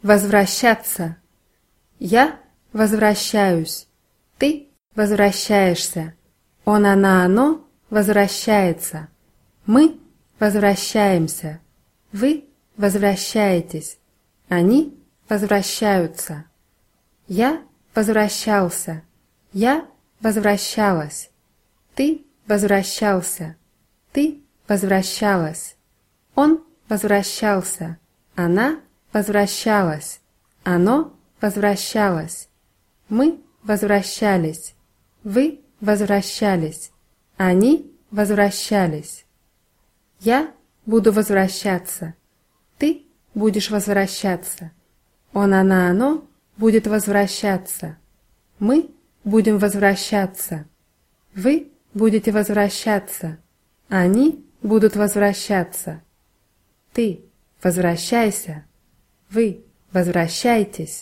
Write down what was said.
возвращаться. Я возвращаюсь. Ты возвращаешься. Он, она, оно возвращается. Мы возвращаемся. Вы возвращаетесь. Они возвращаются. Я возвращался. Я возвращалась. Ты возвращался. Ты возвращалась. Он возвращался. Она возвращалась. Оно возвращалось. Мы возвращались. Вы возвращались. Они возвращались. Я буду возвращаться. Ты будешь возвращаться. Он, она, оно будет возвращаться. Мы будем возвращаться. Вы будете возвращаться. Они будут возвращаться. Ты возвращайся. Вы возвращайтесь.